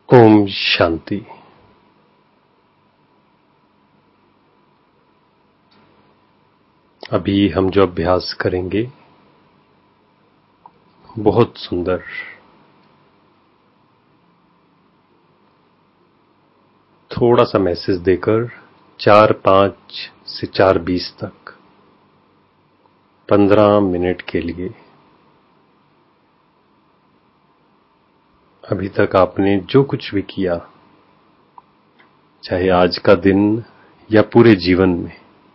ओम शांति। अभी हम जो अभ्यास करेंगे बहुत सुंदर, थोड़ा सा मैसेज देकर 4-5 से 4:20 तक 15 मिनट के लिए अभी तक आपने जो कुछ भी किया, चाहे आज का दिन या पूरे जीवन में,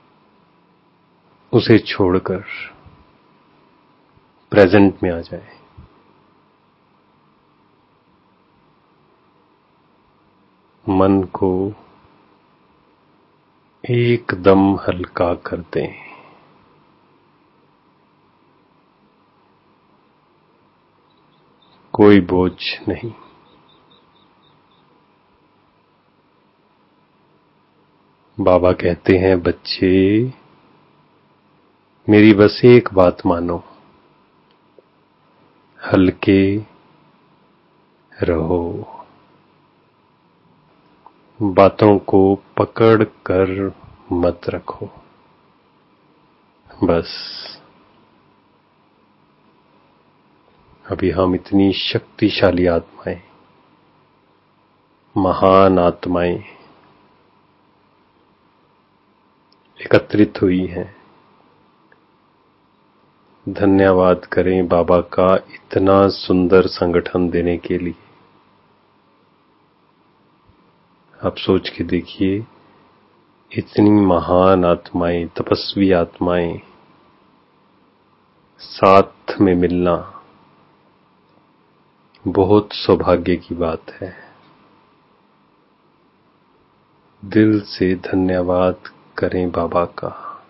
उसे छोड़कर प्रेजेंट में आ जाए। मन को एकदम हल्का कर दें। कोई बोझ नहीं। बाबा कहते हैं, बच्चे मेरी बस एक बात मानो, हल्के रहो। बातों को पकड़ कर मत रखो। बस अभी हम इतनी शक्तिशाली आत्माएं, महान आत्माएं एकत्रित हुई हैं। धन्यवाद करें बाबा का इतना सुंदर संगठन देने के लिए। आप सोच के देखिए, इतनी महान आत्माएं, तपस्वी आत्माएं साथ में मिलना बहुत सौभाग्य की बात है। दिल से धन्यवाद करें बाबा का।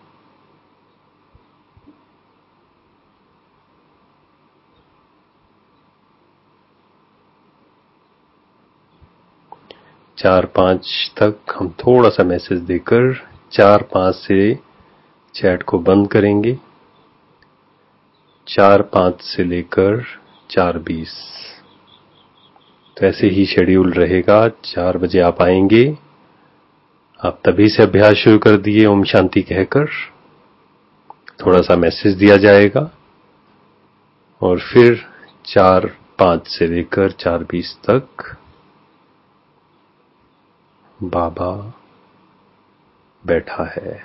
चार 5 तक हम थोड़ा सा मैसेज देकर 4-5 से चैट को बंद करेंगे। 4-5 से लेकर 4:20 तो ऐसे ही शेड्यूल रहेगा। 4 बजे आप आएंगे। आप तभी से अभ्यास शुरू कर दिए ओम शांति कहकर। थोड़ा सा मैसेज दिया जाएगा और फिर 4-5 से लेकर 4:20 तक बाबा बैठा है।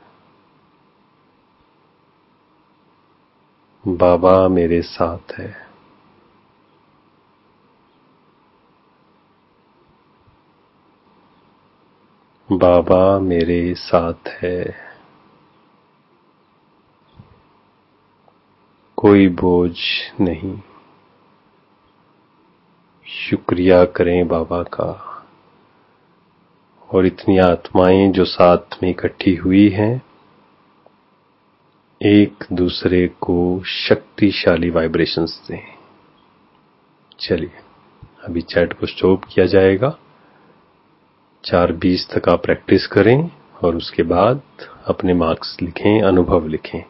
बाबा मेरे साथ है। बाबा मेरे साथ है। कोई बोझ नहीं। शुक्रिया करें बाबा का। और इतनी आत्माएं जो साथ में इकट्ठी हुई हैं, एक दूसरे को शक्तिशाली वाइब्रेशंस दें। चलिए अभी चैट को स्टॉप किया जाएगा। 4:20 तक आप प्रैक्टिस करें और उसके बाद अपने मार्क्स लिखें, अनुभव लिखें।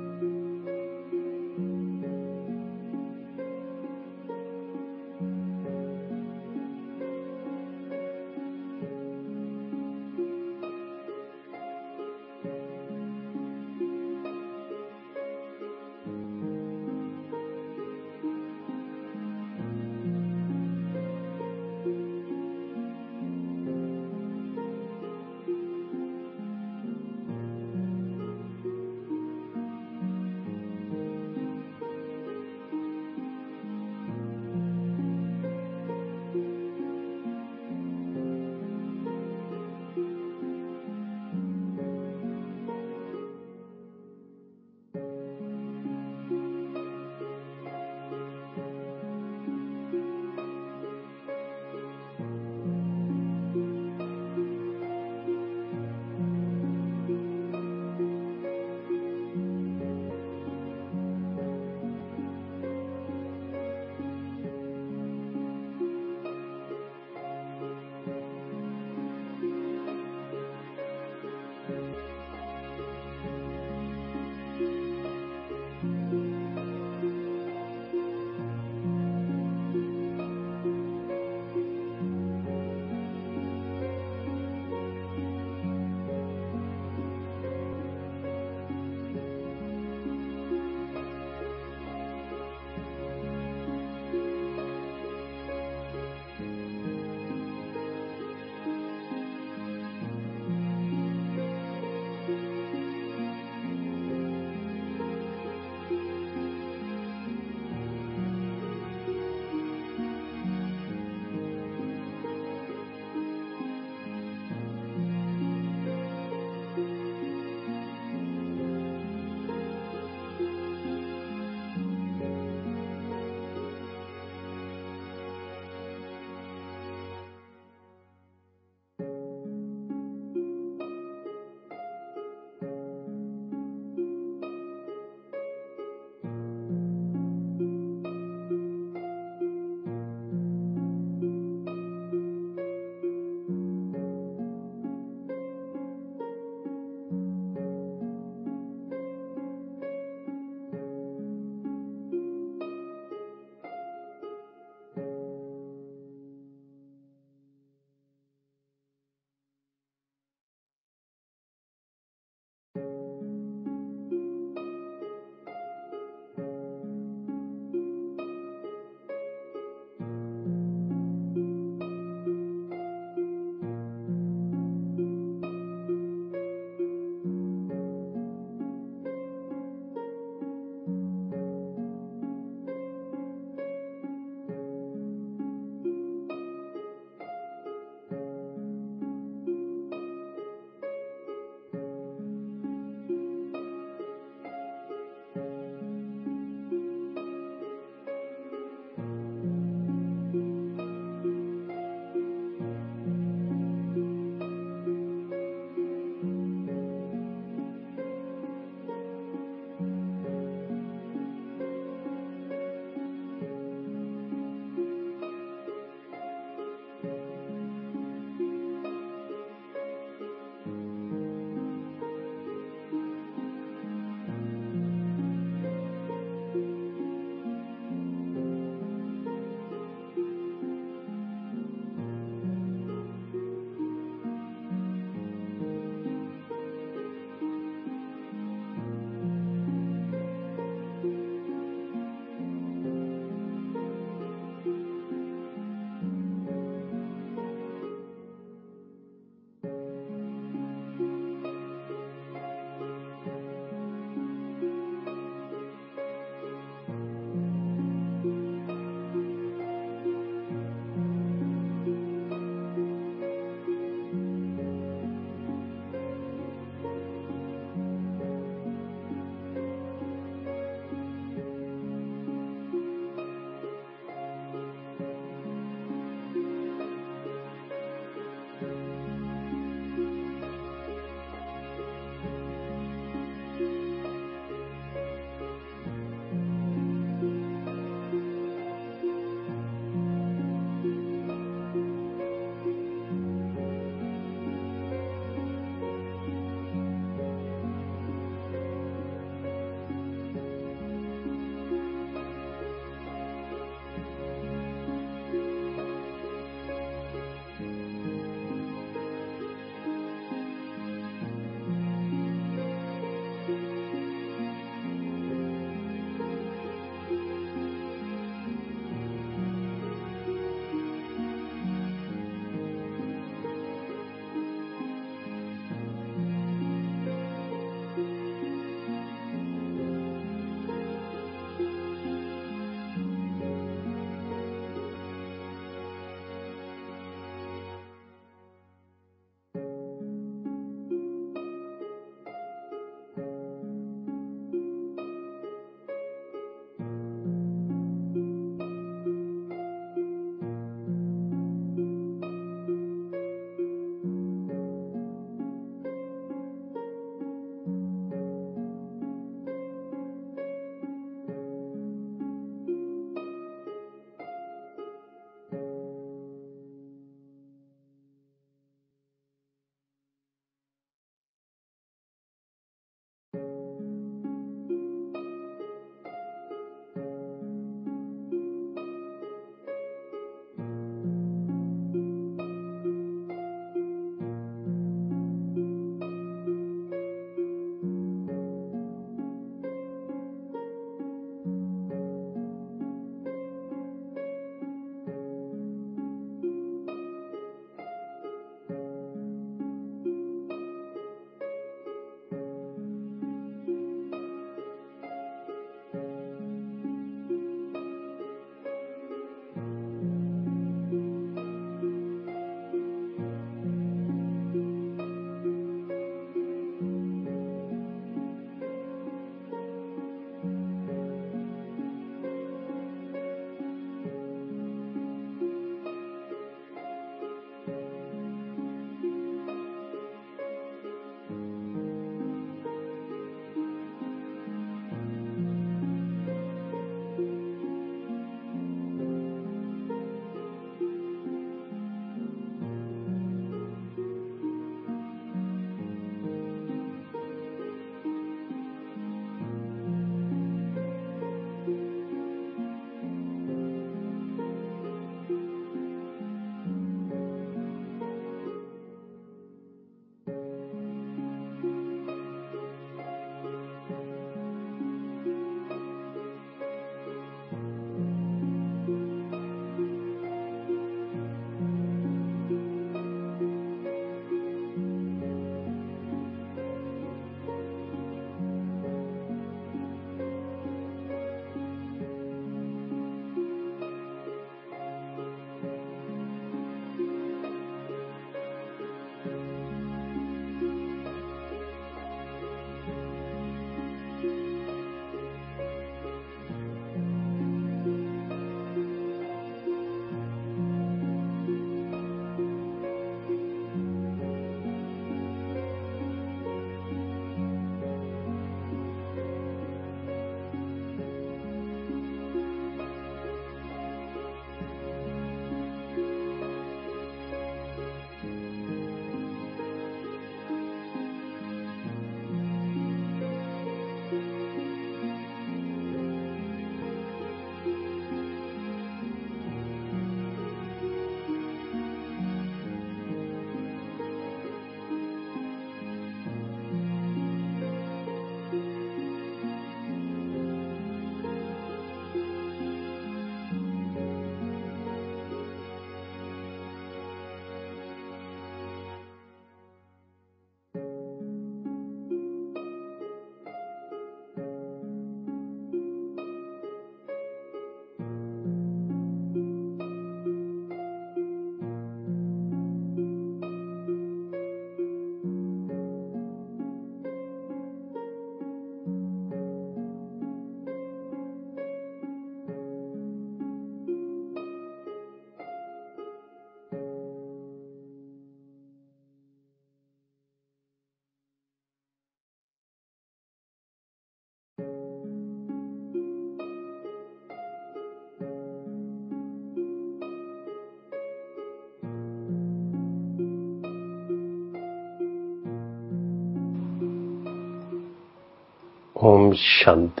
ओम शांति।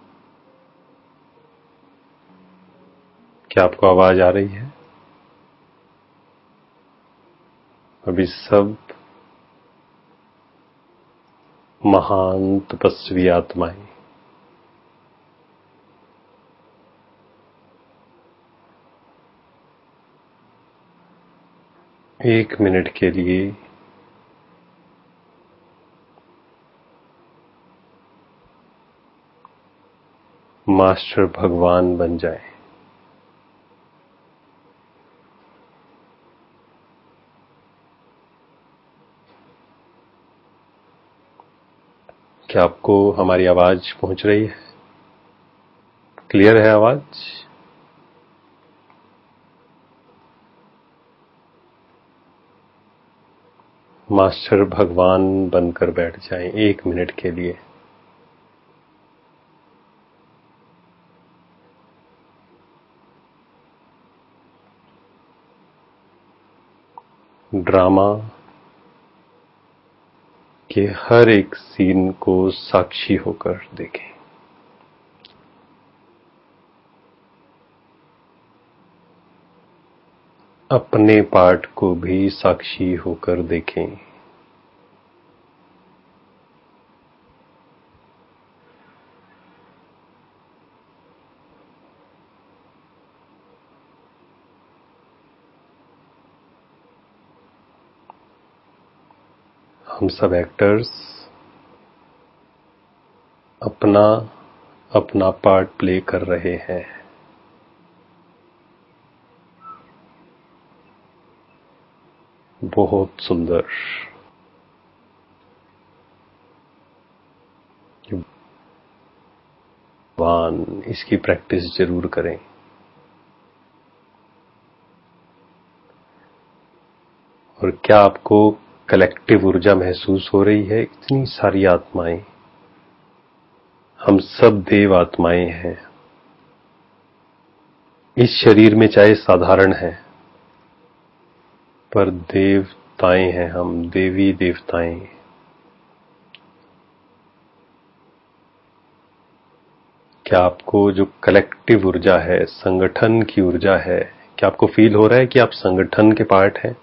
क्या आपको आवाज आ रही है? अभी सब महान तपस्वी आत्माएं एक मिनट के लिए मास्टर भगवान बन जाएं। क्या आपको हमारी आवाज पहुंच रही है? क्लियर है आवाज? मास्टर भगवान बनकर बैठ जाएं एक मिनट के लिए। ड्रामा के हर एक सीन को साक्षी होकर देखें। अपने पार्ट को भी साक्षी होकर देखें। हम सब एक्टर्स अपना अपना पार्ट प्ले कर रहे हैं। बहुत सुंदर। भगवान इसकी प्रैक्टिस जरूर करें। और क्या आपको कलेक्टिव ऊर्जा महसूस हो रही है? इतनी सारी आत्माएं, हम सब देव आत्माएं हैं। इस शरीर में चाहे साधारण है, पर देवताएं हैं हम, देवी देवताएं। क्या आपको जो कलेक्टिव ऊर्जा है, संगठन की ऊर्जा है, क्या आपको फील हो रहा है कि आप संगठन के पार्ट हैं?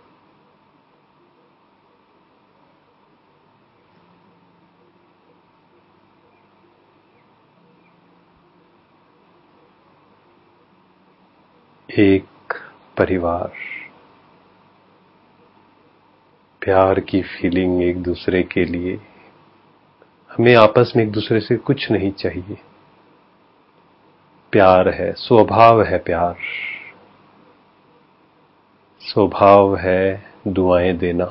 एक परिवार, प्यार की फीलिंग एक दूसरे के लिए। हमें आपस में एक दूसरे से कुछ नहीं चाहिए। प्यार है, स्वभाव है प्यार। स्वभाव है दुआएं देना।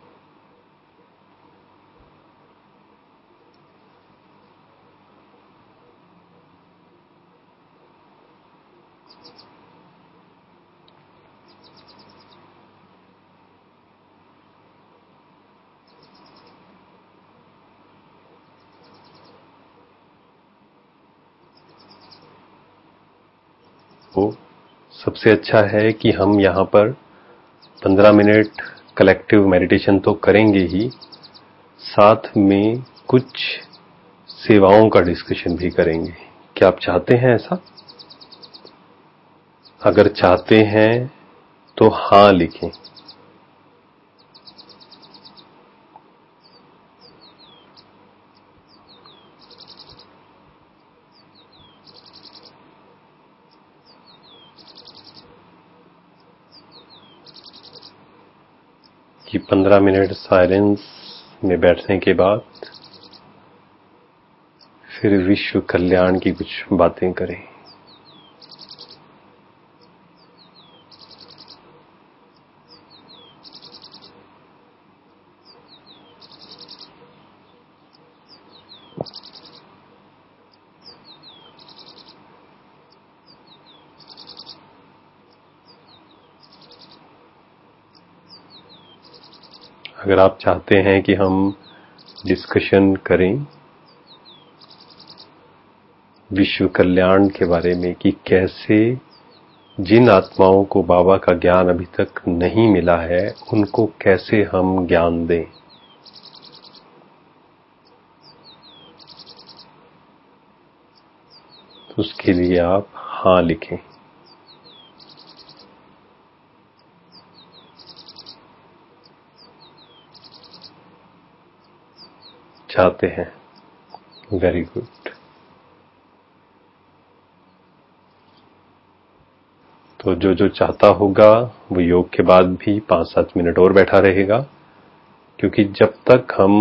वो सबसे अच्छा है कि हम यहाँ पर 15 मिनट कलेक्टिव मेडिटेशन तो करेंगे ही, साथ में कुछ सेवाओं का डिस्कशन भी करेंगे। क्या आप चाहते हैं ऐसा? अगर चाहते हैं तो हाँ लिखें। कि 15 मिनट साइलेंस में बैठने के बाद फिर विश्व कल्याण की कुछ बातें करें। अगर आप चाहते हैं कि हम डिस्कशन करें विश्व कल्याण के बारे में, कि कैसे जिन आत्माओं को बाबा का ज्ञान अभी तक नहीं मिला है उनको कैसे हम ज्ञान दें, उसके लिए आप हाँ लिखें। चाहते हैं, वेरी गुड। तो जो जो चाहता होगा वो योग के बाद भी 5-7 मिनट और बैठा रहेगा, क्योंकि जब तक हम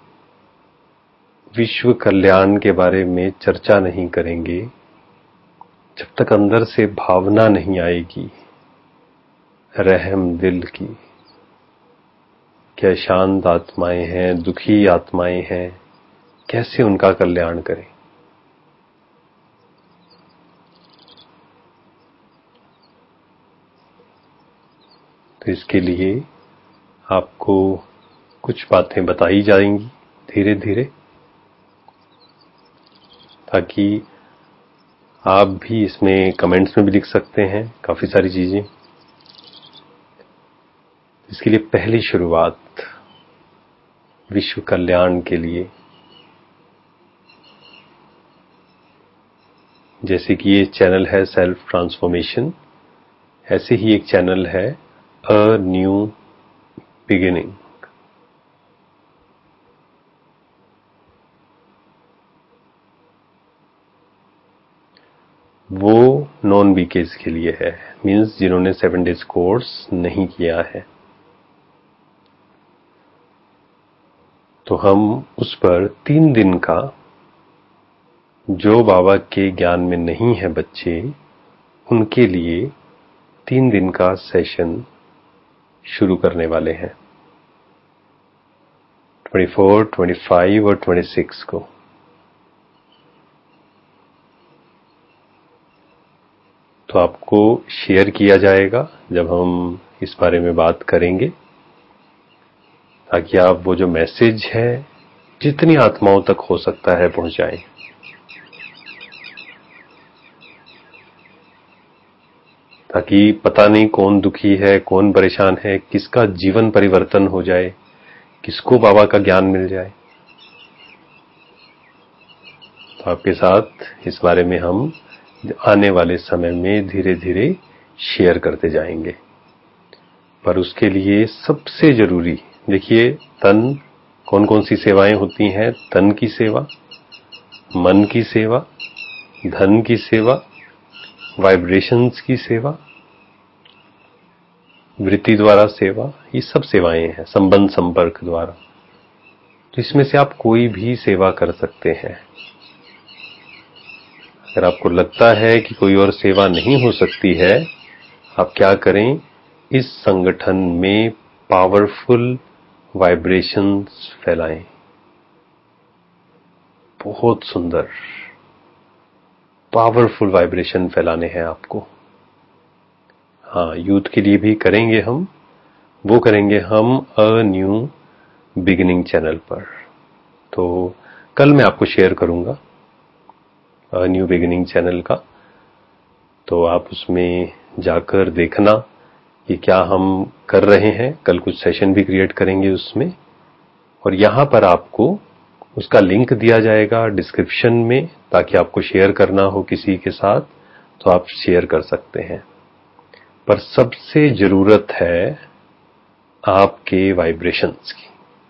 विश्व कल्याण के बारे में चर्चा नहीं करेंगे, जब तक अंदर से भावना नहीं आएगी रहम दिल की, क्या शांत आत्माएं हैं, दुखी आत्माएं हैं, कैसे उनका कल्याण करें। तो इसके लिए आपको कुछ बातें बताई जाएंगी धीरे धीरे, ताकि आप भी इसमें कमेंट्स में भी लिख सकते हैं काफी सारी चीजें। इसके लिए पहली शुरुआत विश्व कल्याण के लिए, जैसे कि ये चैनल है सेल्फ ट्रांसफॉर्मेशन, ऐसे ही एक चैनल है अ न्यू बिगिनिंग। वो नॉन बीकेज के लिए है, मींस जिन्होंने 7 डेज कोर्स नहीं किया है। तो हम उस पर 3 दिन का, जो बाबा के ज्ञान में नहीं है बच्चे, उनके लिए 3 दिन का सेशन शुरू करने वाले हैं, 24, 25 और 26 को। तो आपको शेयर किया जाएगा जब हम इस बारे में बात करेंगे, ताकि आप वो जो मैसेज है जितनी आत्माओं तक हो सकता है पहुंचाएं। ताकि पता नहीं कौन दुखी है, कौन परेशान है, किसका जीवन परिवर्तन हो जाए, किसको बाबा का ज्ञान मिल जाए। तो आपके साथ इस बारे में हम आने वाले समय में धीरे धीरे शेयर करते जाएंगे। पर उसके लिए सबसे जरूरी, देखिए, तन कौन कौन सी सेवाएं होती हैं? तन की सेवा, मन की सेवा, धन की सेवा, वाइब्रेशंस की सेवा, वृत्ति द्वारा सेवा, ये सब सेवाएं हैं संबंध संपर्क द्वारा। तो इसमें से आप कोई भी सेवा कर सकते हैं। अगर आपको लगता है कि कोई और सेवा नहीं हो सकती है, आप क्या करें, इस संगठन में पावरफुल वाइब्रेशंस फैलाएं। बहुत सुंदर पावरफुल वाइब्रेशन फैलाने हैं आपको। हाँ, यूथ के लिए भी करेंगे हम, वो करेंगे हम अ न्यू बिगिनिंग चैनल पर। तो कल मैं आपको शेयर करूंगा अ न्यू बिगिनिंग चैनल का, तो आप उसमें जाकर देखना कि क्या हम कर रहे हैं। कल कुछ सेशन भी क्रिएट करेंगे उसमें, और यहां पर आपको उसका लिंक दिया जाएगा डिस्क्रिप्शन में, ताकि आपको शेयर करना हो किसी के साथ तो आप शेयर कर सकते हैं। पर सबसे जरूरत है आपके वाइब्रेशंस की।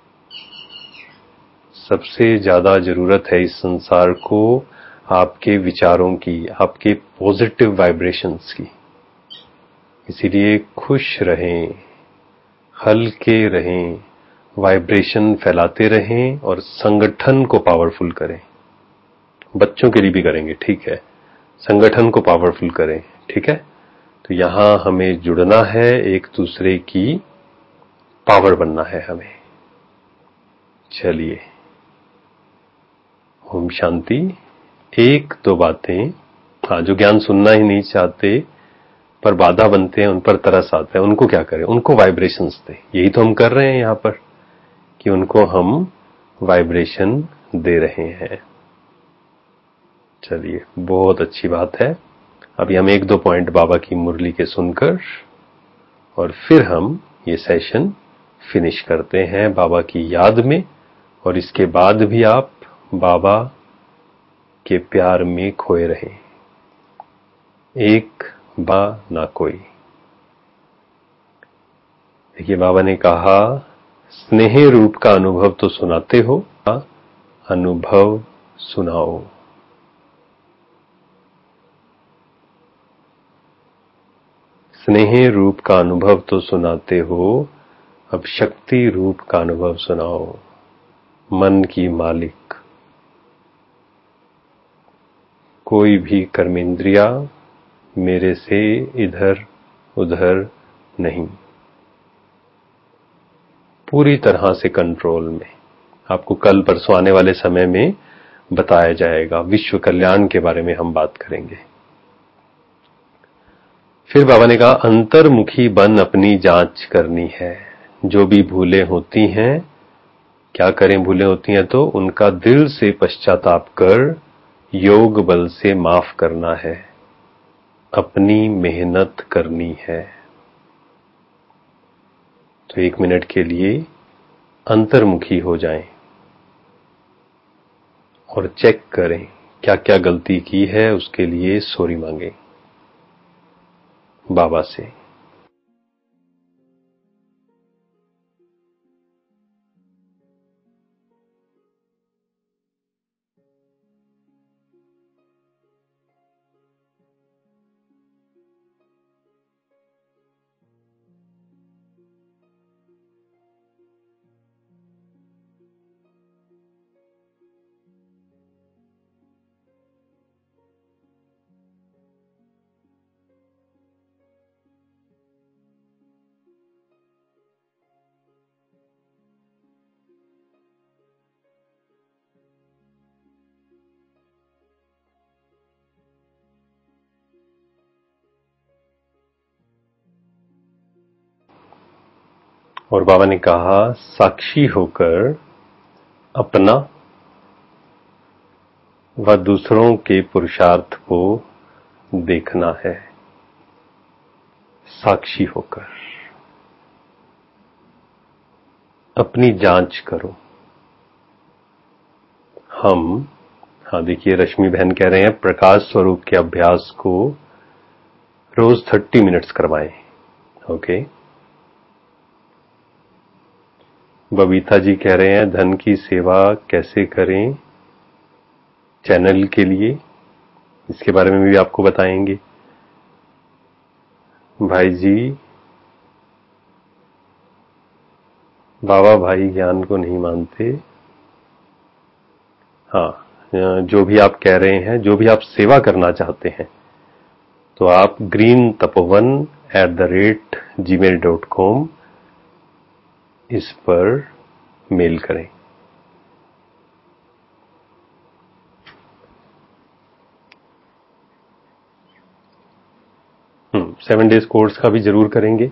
सबसे ज्यादा जरूरत है इस संसार को आपके विचारों की, आपके पॉजिटिव वाइब्रेशंस की। इसीलिए खुश रहें, हल्के रहें, वाइब्रेशन फैलाते रहें और संगठन को पावरफुल करें। बच्चों के लिए भी करेंगे, ठीक है, संगठन को पावरफुल करें, ठीक है। तो यहां हमें जुड़ना है, एक दूसरे की पावर बनना है हमें। चलिए, ओम शांति। एक दो बातें, हाँ, जो ज्ञान सुनना ही नहीं चाहते पर बाधा बनते हैं, उन पर तरस आता है, उनको क्या करें? उनको वाइब्रेशंस दें। यही तो हम कर रहे हैं यहां पर, कि उनको हम वाइब्रेशन दे रहे हैं। चलिए, बहुत अच्छी बात है। अभी हम 1-2 पॉइंट बाबा की मुरली के सुनकर और फिर हम ये सेशन फिनिश करते हैं बाबा की याद में। और इसके बाद भी आप बाबा के प्यार में खोए रहें। एक बा ना कोई। देखिए बाबा ने कहा स्नेह रूप का अनुभव तो सुनाते हो, अनुभव सुनाओ। स्नेह रूप का अनुभव तो सुनाते हो, अब शक्ति रूप का अनुभव सुनाओ। मन की मालिक कोई भी कर्मेंद्रिया मेरे से इधर उधर नहीं, पूरी तरह से कंट्रोल में। आपको कल परसों आने वाले समय में बताया जाएगा, विश्व कल्याण के बारे में हम बात करेंगे। फिर बाबा ने कहा अंतर्मुखी बन अपनी जांच करनी है। जो भी भूलें होती हैं, क्या करें भूलें होती हैं तो उनका दिल से पश्चाताप कर योग बल से माफ करना है, अपनी मेहनत करनी है। तो 1 मिनट के लिए अंतर्मुखी हो जाएं और चेक करें क्या क्या गलती की है, उसके लिए सॉरी मांगें बाबा से। और बाबा ने कहा साक्षी होकर अपना व दूसरों के पुरुषार्थ को देखना है। साक्षी होकर अपनी जांच करो। हाँ देखिए रश्मि बहन कह रहे हैं प्रकाश स्वरूप के अभ्यास को रोज 30 मिनट्स करवाएं। ओके। बबीता जी कह रहे हैं धन की सेवा कैसे करें चैनल के लिए, इसके बारे में भी आपको बताएंगे। भाई जी बाबा भाई ज्ञान को नहीं मानते। हाँ जो भी आप कह रहे हैं, जो भी आप सेवा करना चाहते हैं तो आप greentapovan@gmail.com इस पर मेल करें। 7 डेज कोर्स का भी जरूर करेंगे।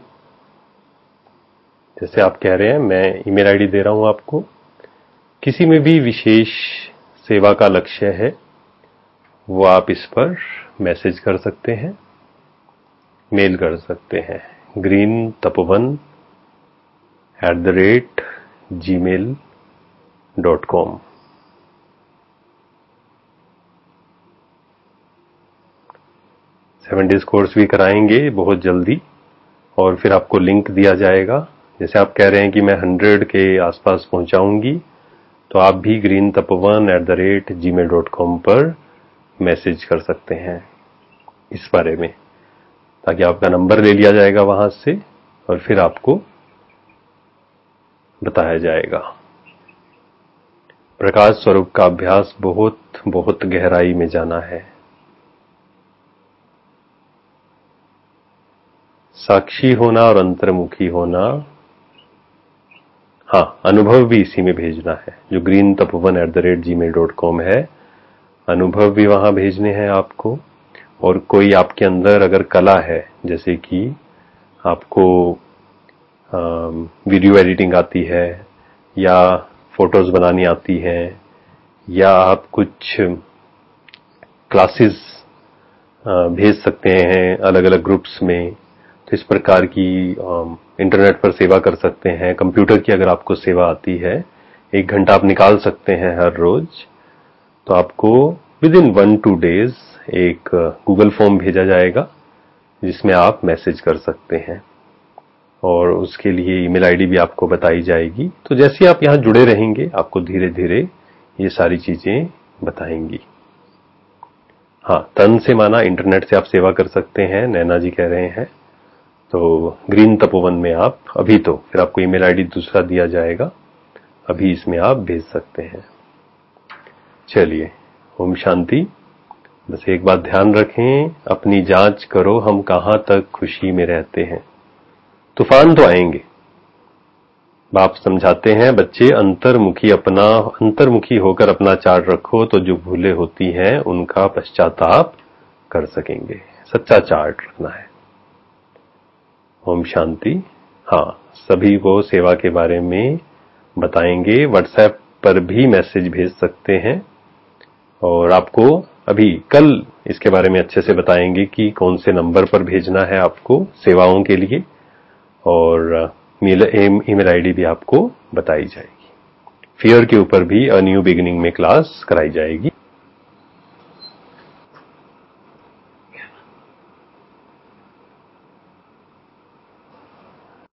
जैसे आप कह रहे हैं मैं ईमेल आईडी दे रहा हूं आपको। किसी में भी विशेष सेवा का लक्ष्य है वो आप इस पर मैसेज कर सकते हैं, मेल कर सकते हैं greentapovan@gmail.com। 7 डेज कोर्स भी कराएंगे बहुत जल्दी और फिर आपको लिंक दिया जाएगा। जैसे आप कह रहे हैं कि मैं 100 के आसपास पहुंचाऊंगी तो आप भी greentapovan@gmail.com पर मैसेज कर सकते हैं इस बारे में, ताकि आपका नंबर ले लिया जाएगा वहां से और फिर आपको बताया जाएगा। प्रकाश स्वरूप का अभ्यास बहुत बहुत गहराई में जाना है। साक्षी होना और अंतर्मुखी होना, हाँ अनुभव भी इसी में भेजना है जो greentapovan@gmail.com है। अनुभव भी वहां भेजने हैं आपको। और कोई आपके अंदर अगर कला है, जैसे कि आपको वीडियो एडिटिंग आती है या फोटोज बनानी आती है या आप कुछ क्लासेस भेज सकते हैं अलग अलग ग्रुप्स में, तो इस प्रकार की इंटरनेट पर सेवा कर सकते हैं। कंप्यूटर की अगर आपको सेवा आती है, 1 घंटा आप निकाल सकते हैं हर रोज, तो आपको विद इन 1-2 डेज एक गूगल फॉर्म भेजा जाएगा जिसमें आप मैसेज कर सकते हैं और उसके लिए ईमेल आईडी भी आपको बताई जाएगी। तो जैसे आप यहां जुड़े रहेंगे आपको धीरे धीरे ये सारी चीजें बताएंगी। हाँ, तन से माना इंटरनेट से आप सेवा कर सकते हैं, नैना जी कह रहे हैं। तो ग्रीन तपोवन में आप अभी तो फिर आपको ईमेल आईडी दूसरा दिया जाएगा, अभी इसमें आप भेज सकते हैं। चलिए, ओम शांति। बस एक बात ध्यान रखें, अपनी जांच करो हम कहां तक खुशी में रहते हैं। तूफान तो आएंगे। बाप समझाते हैं बच्चे अंतर्मुखी होकर अपना चार्ट रखो तो जो भूलें होती हैं उनका पश्चाताप कर सकेंगे। सच्चा चार्ट रखना है। ओम शांति। हाँ, सभी को सेवा के बारे में बताएंगे। व्हाट्सएप पर भी मैसेज भेज सकते हैं और आपको अभी कल इसके बारे में अच्छे से बताएंगे कि कौन से नंबर पर भेजना है आपको सेवाओं के लिए, और ईमेल आईडी भी आपको बताई जाएगी। फियर के ऊपर भी अ न्यू बिगिनिंग में क्लास कराई जाएगी।